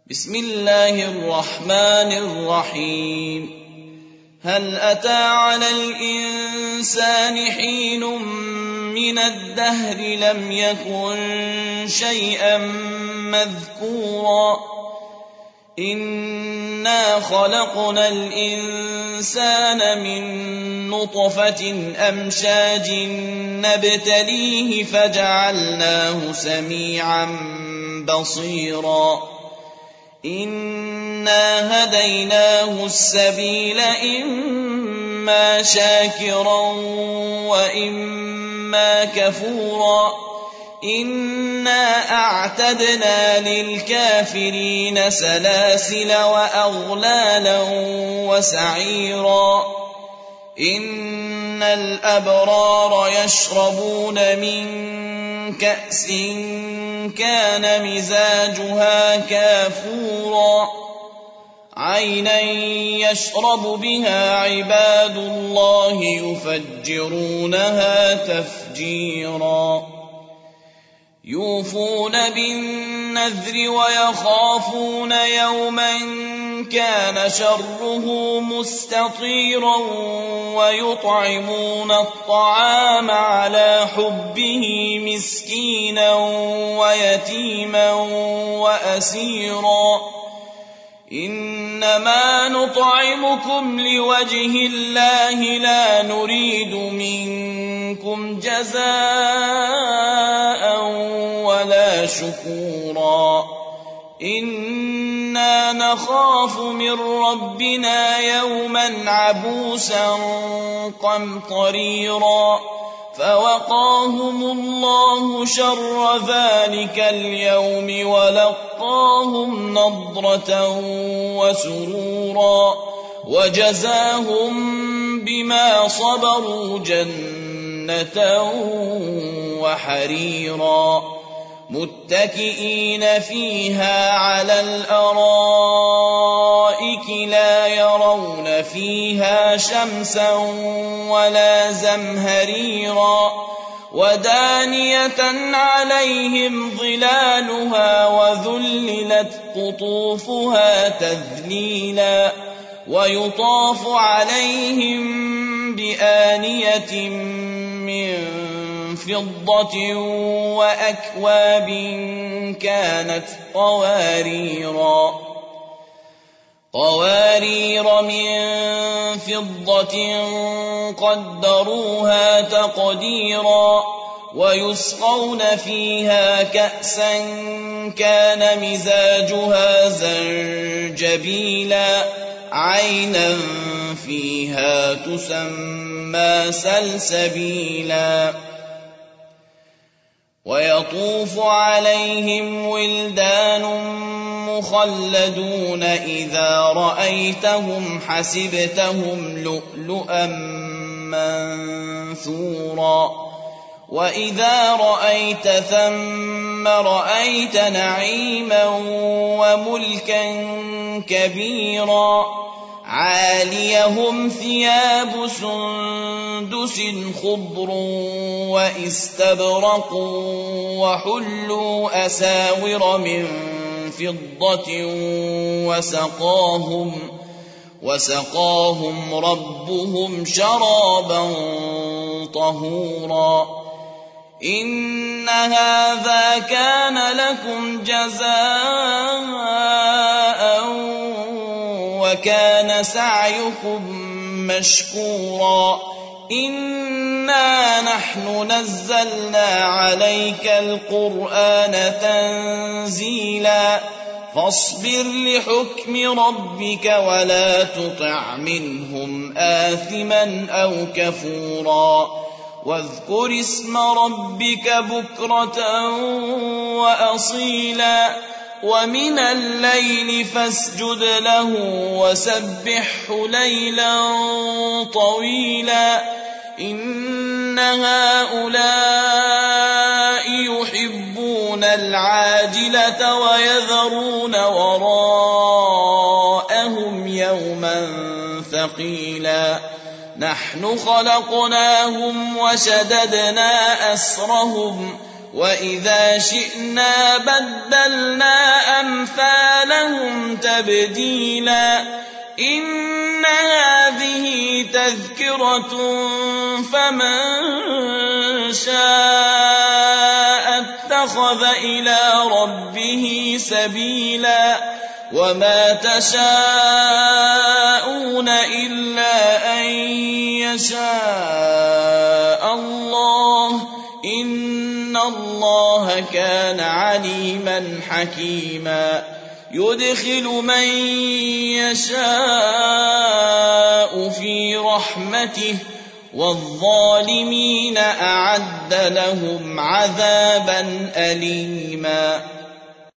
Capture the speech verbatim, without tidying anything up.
بسم الله الرحمن الرحيم هل أتى على الإنسان حين من الدهر لم يكن شيئا مذكورا إنا خلقنا الإنسان من نطفة أمشاج نبتليه فجعلناه سميعا بصيرا إنا هديناه السبيل إما شاكرا وإما كفورا إنا أعتدنا للكافرين سلاسل وأغلالا وسعيرا إن الأبرار يشربون من كأس كان مزاجها كافورا عينا يشرب بها عباد الله يفجرونها تفجيرا يوفون بالنذر ويخافون يوما كان شره مستطيرا ويطعمون الطعام على حبه مسكينا ويتيما وأسيرا إنما نطعمكم لوجه الله لا نريد منكم جزاء ولا شكورا إنا نخاف من ربنا يوما عبوسا قمطريرا فوقاهم الله شر ذلك اليوم ولقاهم نضرة وسرورا وجزاهم بما صبروا جنة وحريرا متكئين فيها على الأرائك لا يرون فيها شمسا ولا زمهريرا ودانية عليهم ظلالها وذللت قطوفها تذليلا ويطاف عليهم بآنية من فضة وأكواب كانت قواريرا قوارير من فضة قدروها تقديرا ويسقون فيها كأسا كان مزاجها زنجبيلا عينا فيها تسمى سلسبيلا ويطوف عليهم ولدان مخلدون إذا رأيتهم حسبتهم لؤلؤا منثورا وإذا رأيت ثم رأيت نعيما وملكا كبيرا عاليهم ثياب سندس خضر واستبرق وحلوا أساور من فضة وسقاهم وسقاهم ربهم شرابا طهورا إن هذا كان لكم جزاء وكان سعيكم مشكورا إنا نحن نزلنا عليك القرآن تنزيلا فاصبر لحكم ربك ولا تطع منهم آثما أو كفورا واذكر اسم ربك بكرة وأصيلا ومن الليل فاسجد له وسبحه ليلا طويلا إن هؤلاء يحبون العاجلة ويذرون وراءهم يوما ثقيلا نحن خلقناهم وشددنا أسرهم وإذا شئنا بدلنا أمثالهم تبديلا إن هذه تذكرة فمن شاء اتخذ إلى ربه سبيلا وما تشاءون إلا أن يشاء الله إن الله كان عليما حكيما يدخل من يشاء في رحمته والظالمين أعد لهم عذابا أليما